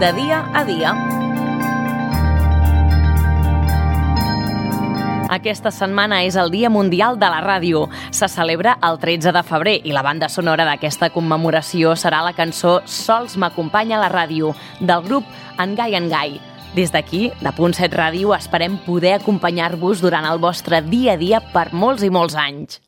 de dia a dia. Aquesta setmana és el Dia Mundial de la Ràdio. Se celebra el 13 de febrer i la banda sonora d'aquesta commemoració serà la cançó Sols m'acompanya la ràdio, del grup En Gai. Des d'aquí, de Punt 7 Ràdio, esperem poder acompanyar-vos durant el vostre dia a dia per molts i molts anys.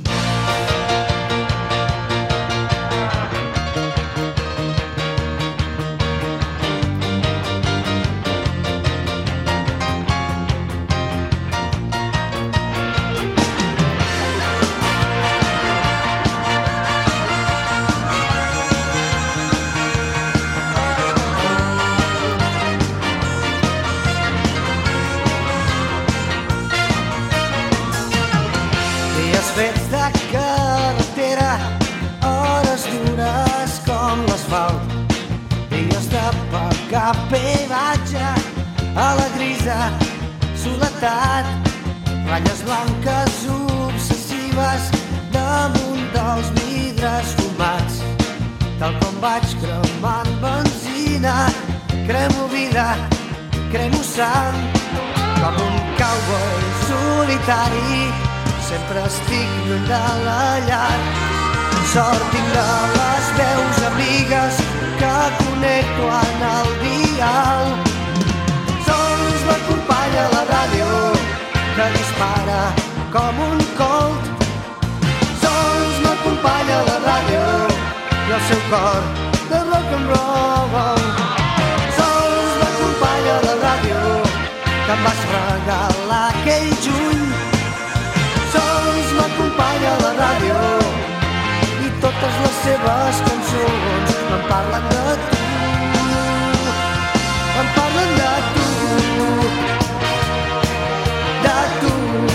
Fets de carretera, hores dures com l'asfalt, dies de pagar peatge a la grisa soledat, ratlles blanques obsessives damunt dels vidres fumats. Tal com vaig cremant benzina, cremo vida, cremo sang, com un cowboy solitari. Sempre estic lluny de la llar. Sort tinc de les veus amigues que connecto en el dial. Sols m'acompanya la ràdio que dispara com un colt. Sols m'acompanya la ràdio i el seu cor de rock and roll. Sols m'acompanya la ràdio que em vas regalar aquell juny. Sols m'acompanya la ràdio i totes les seves cançons em parlen de tu, em parlen de tu, de tu.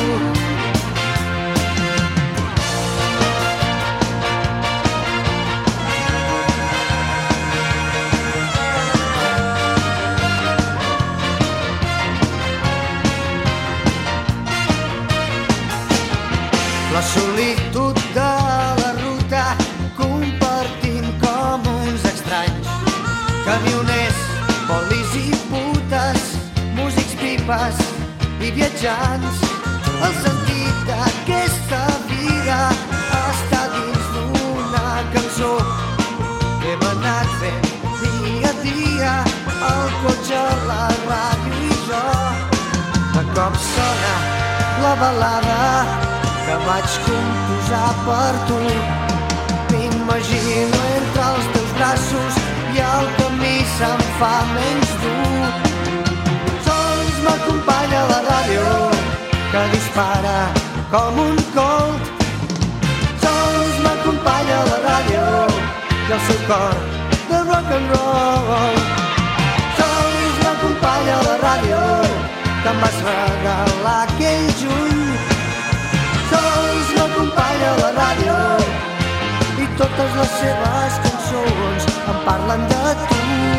La solitud de la ruta compartint com uns estranys. Camioners, polis i putes, músics, pipes i viatjants. El sentit d'aquesta vida està dins d'una cançó que hem anat fent dia a dia, el cotxe, la ràdio i jo. De cop sona la balada que vaig composar per tu. M'imagino entre els teus braços i el camí se'm fa menys dur. Sols m'acompanya la ràdio que dispara com un colt. Sols m'acompanya la ràdio i el seu cor de rock and roll. Sols m'acompanya la ràdio que em vas regalar aquell juny. Sols m'acompanya la ràdio i totes les seves cançons em parlen de tu,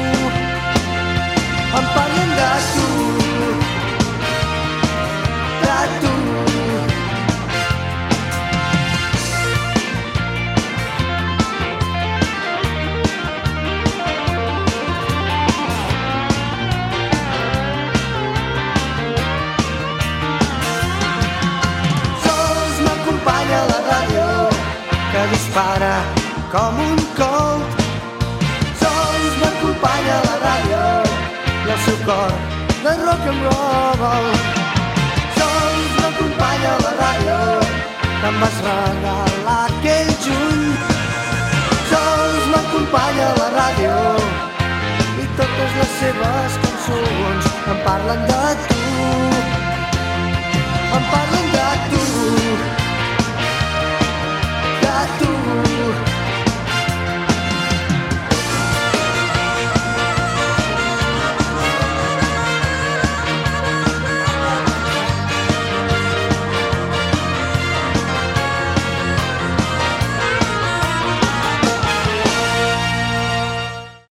em parlen de tu, de tu. Que dispara com un colt. Sols m'acompanya la ràdio i el seu cor de rock and roll. Sols m'acompanya la ràdio que em vas regalar aquell juny. Sols m'acompanya la ràdio i totes les seves cançons em parlen de